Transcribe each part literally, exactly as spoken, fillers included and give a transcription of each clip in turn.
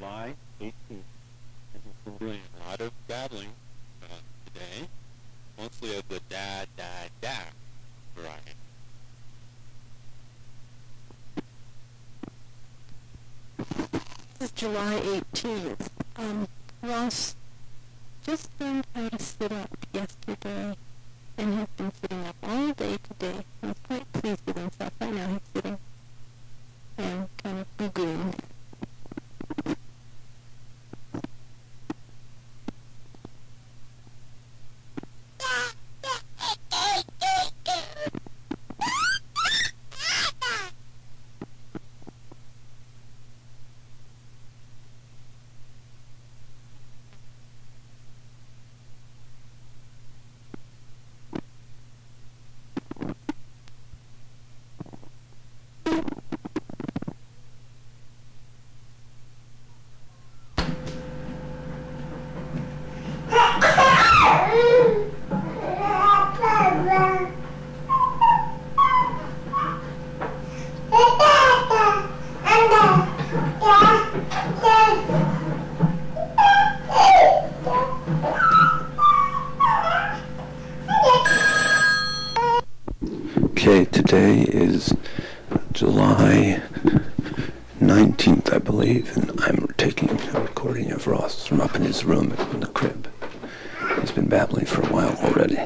July eighteenth. And he's been doing a lot of dabbling uh, today, mostly of the da, da, da variety. This is July eighteenth. Um, Ross just learned how to sit up yesterday and has been sitting up all day today. He's quite pleased with himself. Right now he's sitting and kind of googling. Okay, today is July nineteenth, I believe, and I'm taking a recording of Ross from up in his room in the crib. He's been babbling for a while already.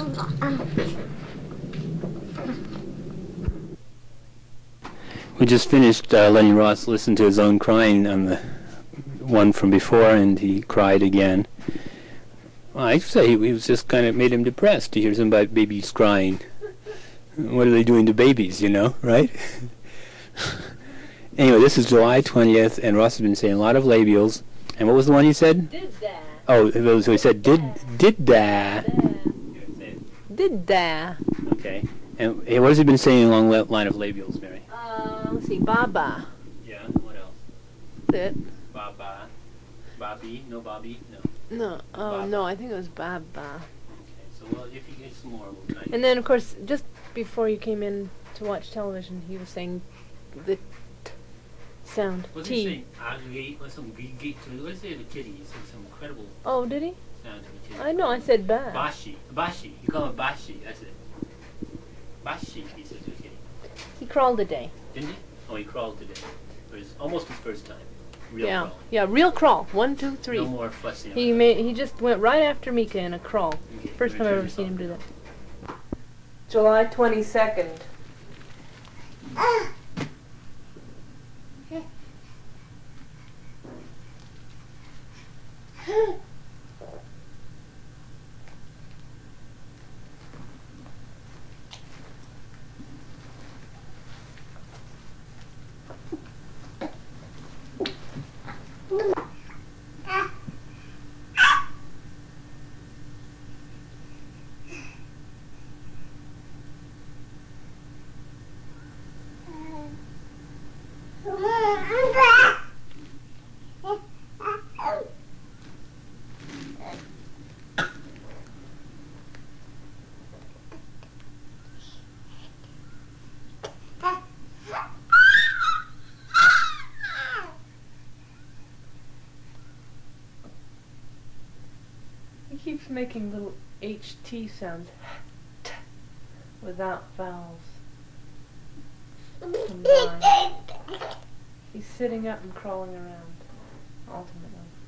We just finished uh, letting Ross listen to his own crying on the one from before, and he cried again. Well, I'd say he was just kind of made him depressed to hear somebody babies crying. What are they doing to babies, you know, right? Anyway, this is July twentieth, and Ross has been saying a lot of labials. And what was the one he said? Did that. Oh, so he said did did that. Did that. Okay. And hey, what has he been saying along that line of labials, Mary? Uh, let's see, Baba. Yeah, what else? That's it. Baba. Bobby? No Bobby? No. No, oh Baba. no, I think it was Baba. Okay, so well, if you get some more, we'll try. And then, of course, just before you came in to watch television, he was saying the t sound. What's T. he saying? Aggregate, what's some gate to Let's say the kitty. He said some incredible Oh, did he? sound to the kitty. I know, I said ba. Bashi. Bashi. You call him Bashi. That's it. Bashi, he says to the kitty. He crawled today. Didn't he? Oh, he crawled today. It was almost his first time. Real yeah, crawling. yeah, real crawl. One, two, three. No more fussing. He made. He just went right after Mika in a crawl. Okay, First time I've ever return seen him do yourself. that. July twenty-second. He keeps making little H T sounds without vowels. Combined. He's sitting up and crawling around, alternately.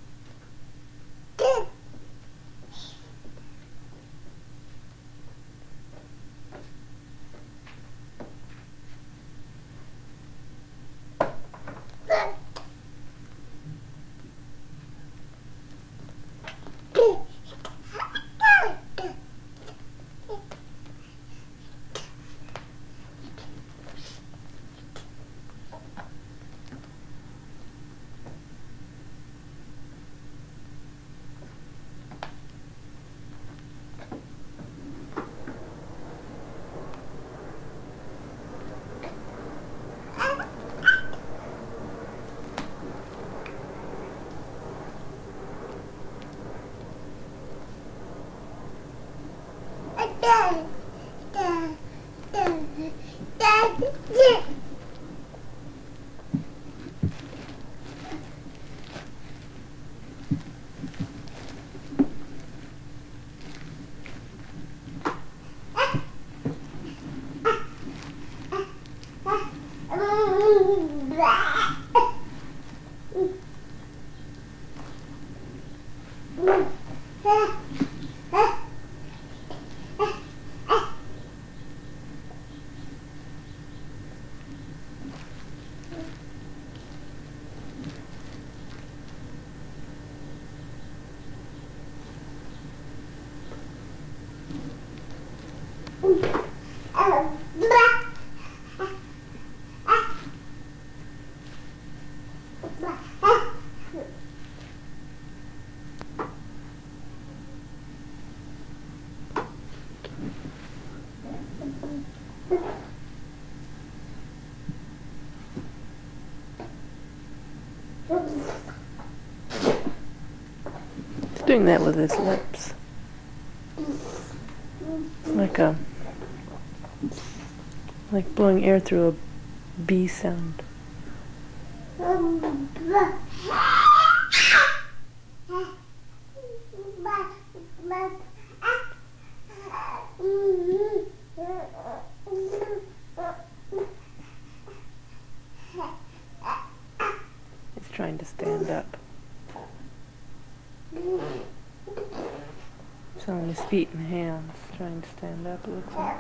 He's doing that with his lips. Like a like blowing air through a bee sound. He's trying to stand up. Sound his feet and hands, trying to stand up, it looks like.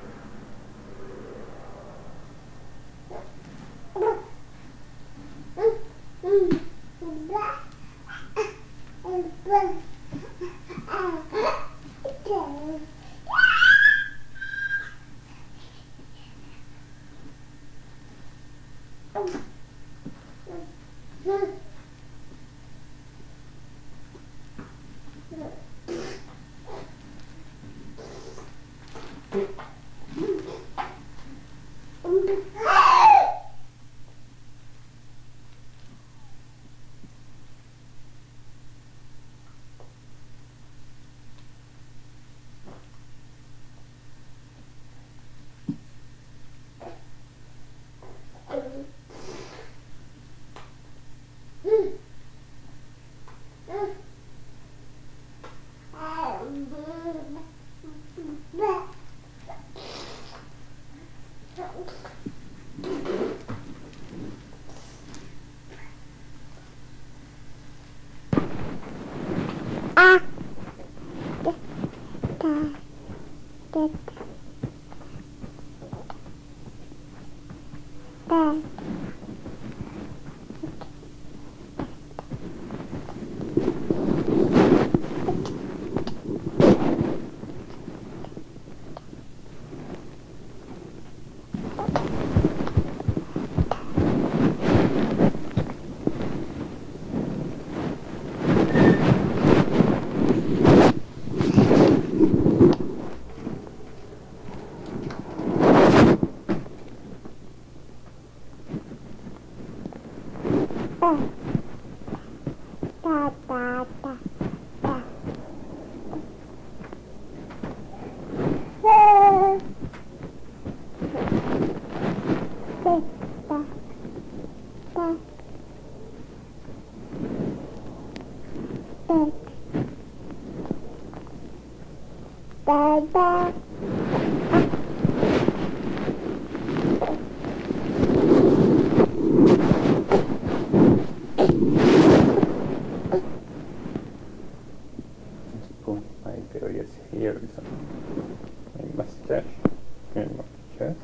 Put my various hairs on my mustache and my chest.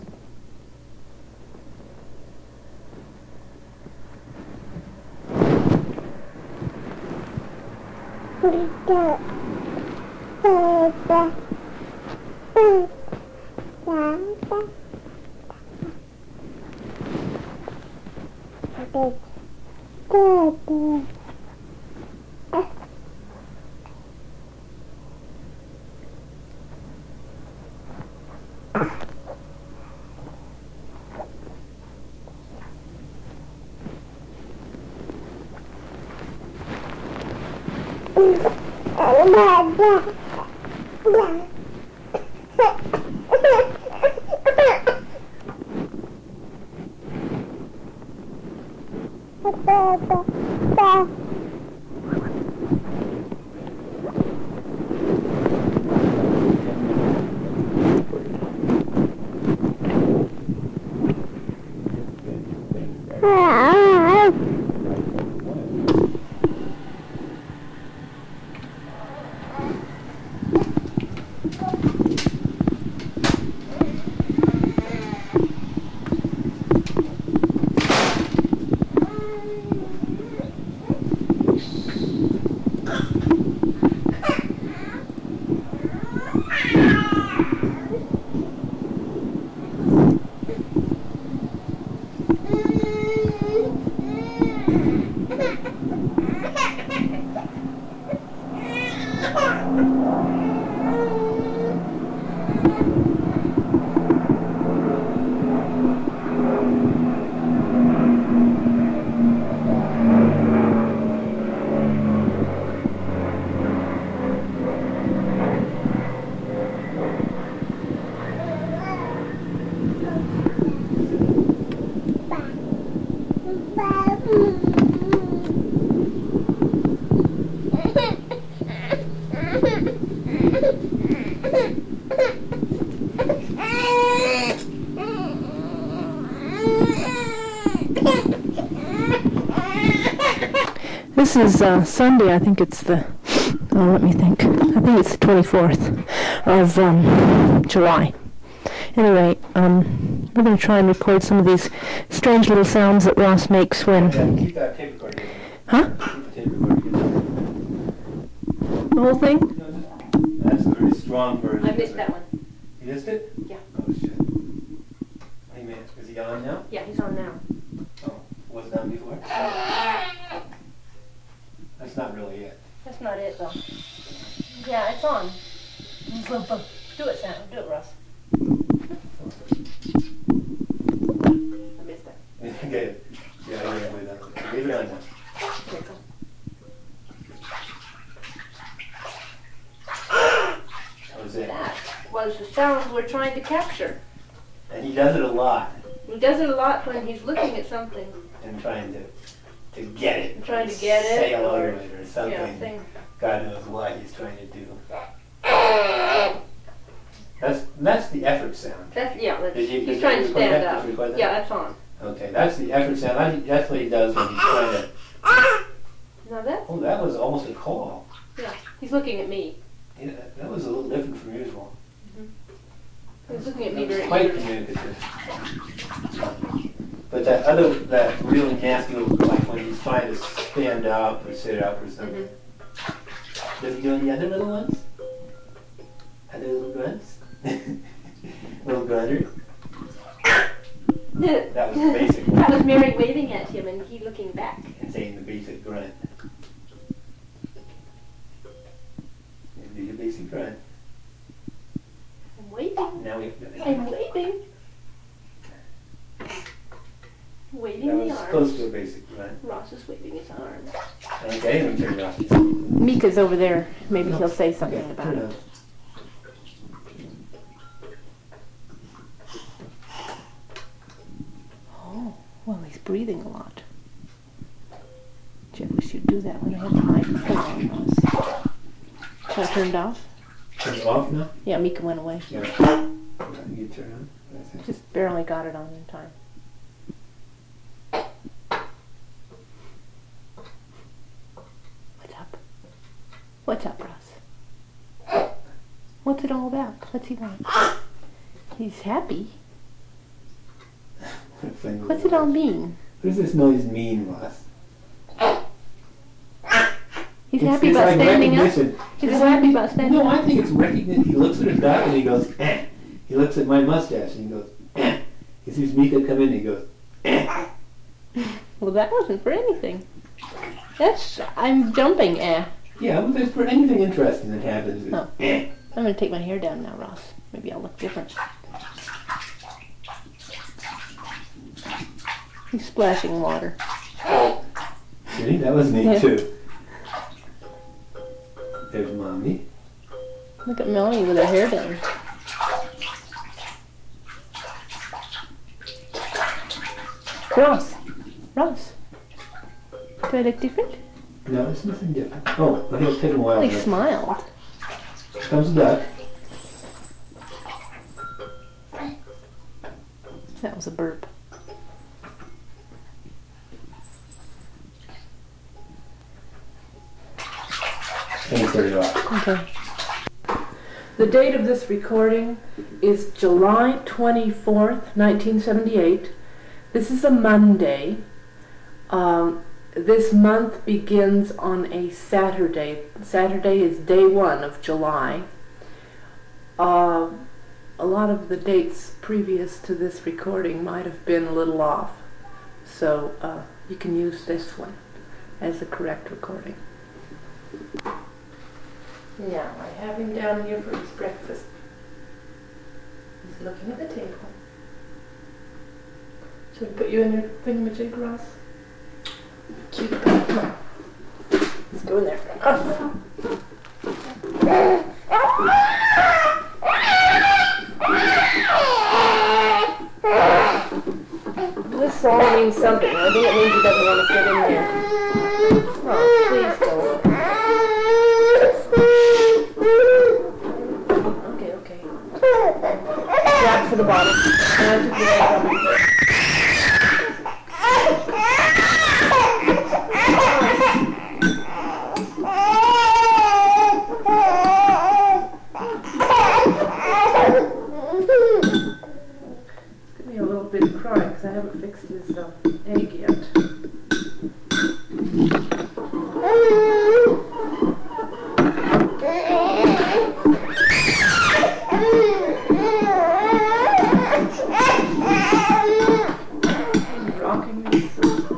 This is uh, Sunday. I think it's the Oh, let me think. I think it's the twenty-fourth of um, July. Anyway, um, we're going to try and record some of these strange little sounds that Ross makes when... Yeah, keep that tape recorder. Huh? Keep the tape recorder. The whole thing? No, just, that's a very strong version. I missed that one. You missed it? Yeah. Oh, shit. Hey, man, is he on now? Yeah, he's on now. Oh, was it on before? That's not really it. That's not it, though. Yeah, it's on. Do it, Sam. Do it, Russ. I missed that. Okay. Yeah, I didn't believe that. Leave it on now. Okay, go. That was it. That was the sound we're trying to capture. And he does it a lot. He does it a lot when he's looking at something. And trying to to get it. Trying to get it, Sail over or- it or something. Yeah, thing. God knows what he's trying to do. That's that's the effort sound. That's, yeah, that's, Did you- did he's you trying to record stand that? up. Did you record that? Yeah, that's on. Okay, that's the effort sound. That- That's what he does when he's trying to. Now that's, Oh, that was almost a call. yeah, he's looking at me. Yeah, that was a little different from usual. He's looking at me That was very quite eagerly. communicative. But that other, that really nasty little, like when he's trying to stand up or sit up or something. Mhm. Does he do any other little ones? Other little grunts? Little grunter? That was the basic one. That was Mary waving at him and he looking back. And saying the basic grunt. And do your basic grunt. I'm waving. Now we. I'm waving. Waving That the was arms. close to a basic grunt. Ross is waving his arms. Okay, let me turn it off. Mika's over there. Maybe he'll say something Okay, about turn it. it off. Oh, well, he's breathing a lot. Gee, I wish you'd do that when I had the microphone on. Ross. Shall I turn it off? Turn it off now? Yeah, Mika went away. Yeah. You turn it on. That's it. Just barely got it on in time. What's up? What's up, Ross? What's it all about? What's he want? He's happy. What's it all mean? What does this noise mean, Ross? He's It's- happy it's about like standing up? recognition. He's It's happy like- about standing No, up? I think it's recognition. He looks at his duck and he goes, eh. He looks at my mustache and he goes, eh. He sees Mika come in and he goes, eh. Well, that wasn't for anything. That's, I'm jumping, eh. Yeah, but there's for anything interesting that happens. It's, Oh. eh. I'm going to take my hair down now, Ross. Maybe I'll look different. He's splashing water. See, that was neat Yeah. too. There's Mommy. Look at Melanie with her hair down. Ross. Ross. Do I look different? No, it's nothing different. Oh, but he'll take a while. Well, he to- smiled. Comes the duck. That was a burp. And he turn it off. Okay. The date of this recording is July twenty-fourth, nineteen seventy-eight. This is a Monday. Um, this month begins on a Saturday. Saturday is day one of July. Uh, a lot of the dates previous to this recording might have been a little off. So uh, you can use this one as the correct recording. Now, I have him down here for his breakfast. He's looking at the table. Should I put you in your thingamajig, Ross? Cute. Come on. Let's go in there. This song means something. I think it means he doesn't want to sit in there. Oh, please don't. Okay, okay. Grab for the bottle. And I took the bottle. haven't fixed his uh, egg yet. Rocking this.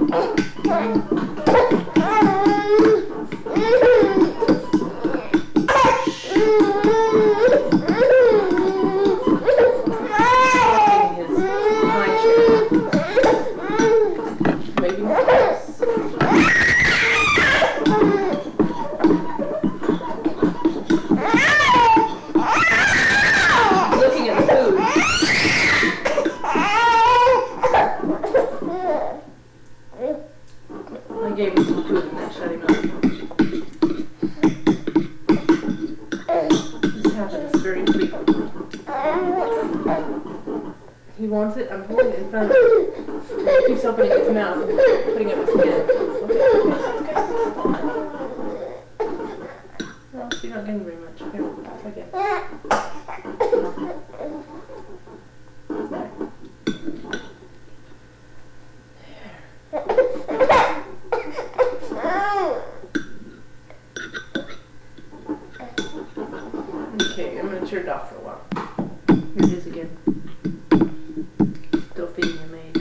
I gave him some food and then shut him up. This happens very frequently. He wants it, I'm holding it in front of him. He keeps opening his mouth and putting up his hand. Okay, okay, well, you're not getting very much. Here, try again. Okay, I'm going to turn it off for a while. Here it is again. Still feeding him egg.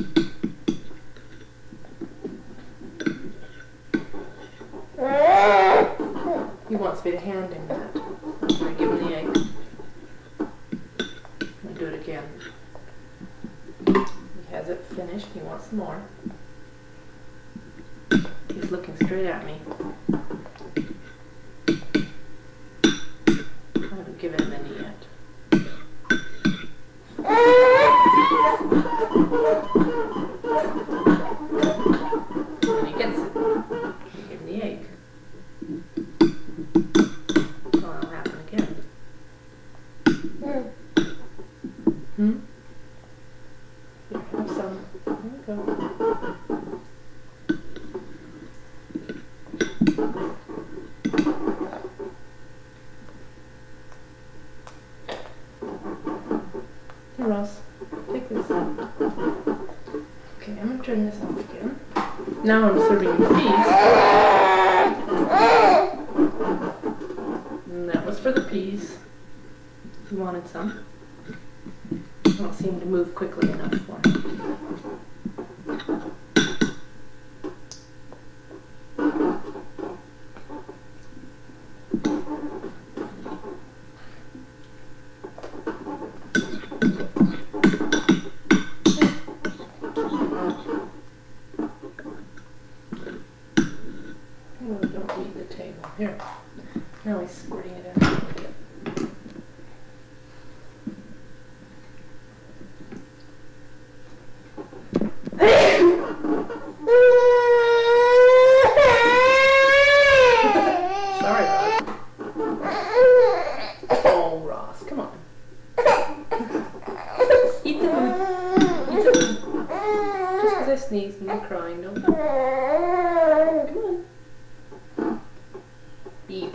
He wants me to hand him that. I'm going to give him the egg. I'm going to do it again. He has it finished. He wants some more. He's looking straight at me. I haven't given him any yet. When he gets it, I give him the egg. So it'll happen again. Hmm? Here, have some. There we go. Here, Ross, take this. Okay, I'm going to turn this off again. Now I'm serving you peas. And that was for the peas. He wanted some. I don't seem to move quickly enough for him. Oh, don't leave the table. Here. Now he's squirting it out. Sorry, Ross. Oh, Ross, come on. Eat the food. Eat the food. Just because I sneezed and you're crying, don't you? Come on. Eat.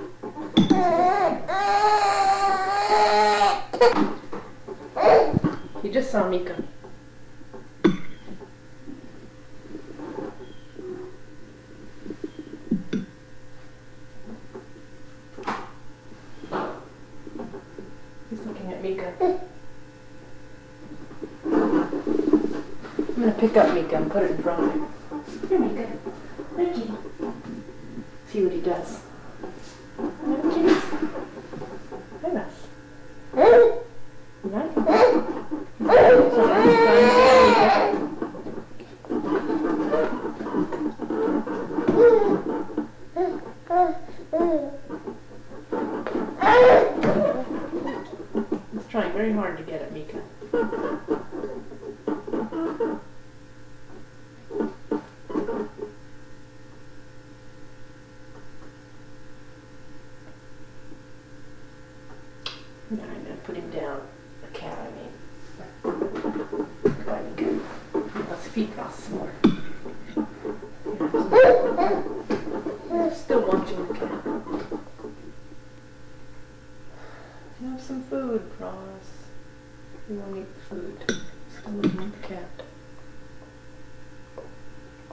You just saw Mika. He's looking at Mika. I'm going to pick up Mika and put it in front of him. Here, Mika. There, kitty. See what he does. Hi, kitties. Hi, Russ. You like him? So I'm trying to He's trying very hard to get at Mika. Now I'm going to put him down. The cat, I mean. Goodbye, Mika. Let's feed Ross some more. I'm still watching the cat. Have some food, Ross. You won't eat the food. Still looking at the cat.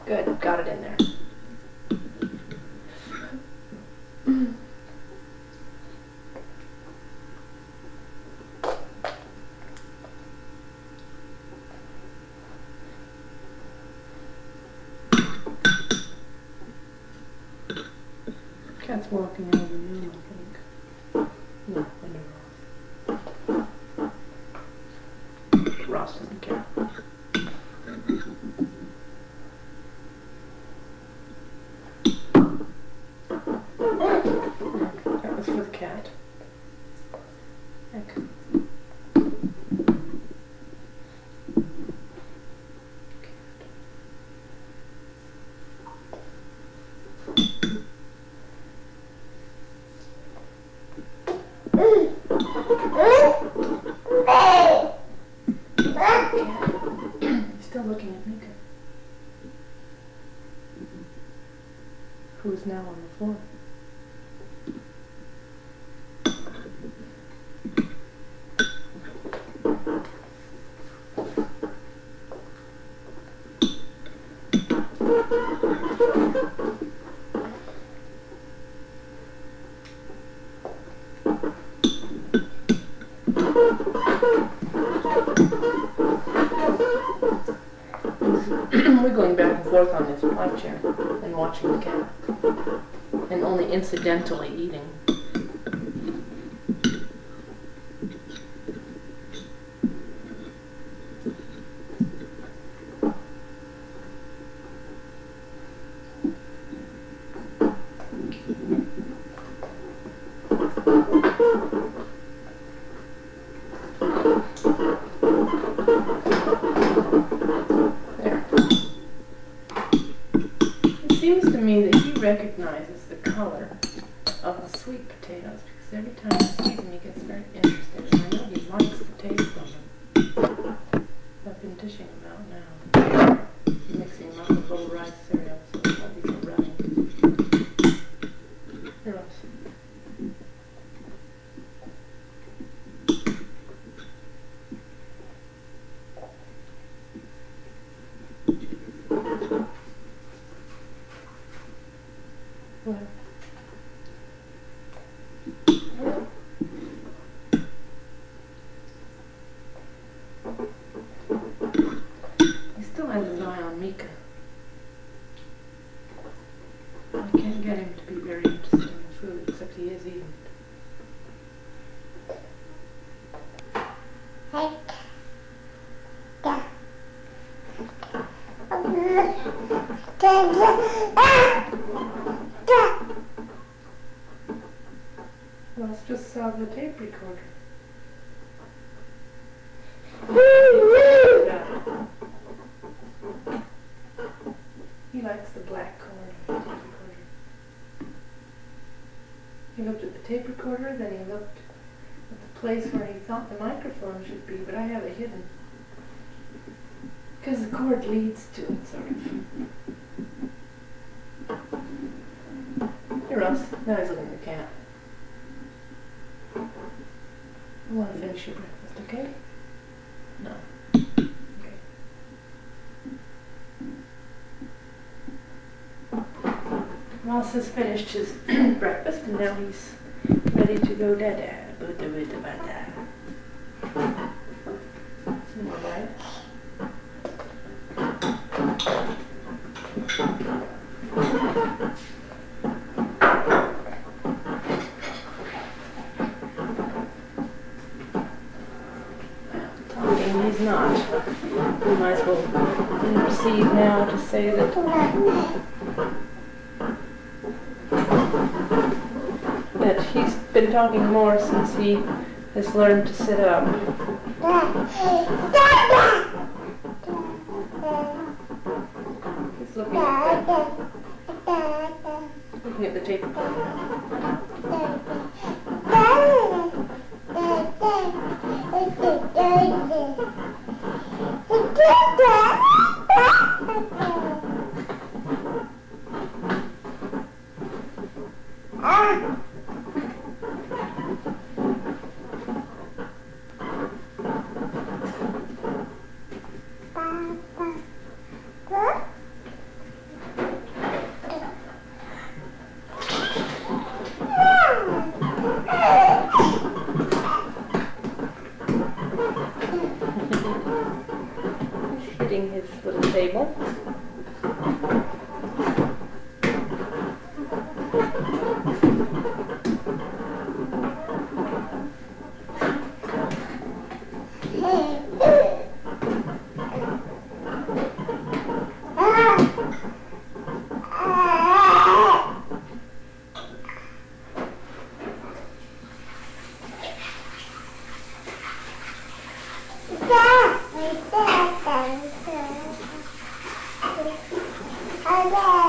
Good, got it in there. Cat's walking out of the room, I think. No, under Ross. Ross doesn't care. That was for the cat. Heck. Still looking at Mika, who is now on the floor. We're going back and forth on this armchair and watching the cat, and only incidentally eating. It seems to me that he recognizes the color of the sweet potatoes, because every time he sees them he gets very interested, and I know he likes the taste of them. I've been dishing them out now, mixing them up with little rice cereal, so it won't be so runny. Here, Ross. What? He still has his eye on Mika. I can't get him to be very interested in the food, except he is eating it. Ross just saw the tape recorder. He likes the black cord of the tape recorder. He looked at the tape recorder, then he looked at the place where he thought the microphone should be, but I have it hidden. Because the cord leads to it, sort of. Here, Ross. Now he's looking at the cat. I want to finish your breakfast, okay? No. Okay. Ross has finished his breakfast, and now he's ready to go dada. Buddha buddha bada. All right. Talking he's not. We might as well proceed now to say that that he's been talking more since he has learned to sit up. He's looking at the, looking at the tape recorder now. decorating his little table. I